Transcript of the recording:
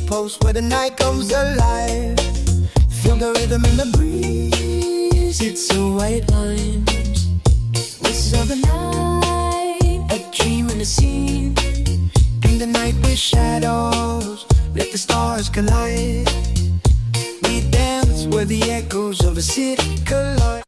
post where the night comes alive. Feel the rhythm in the breeze. It's a white lines. This is the night, a dream in the scene. In the night with shadows, let the stars collide. We dance where the echoes of a city collide.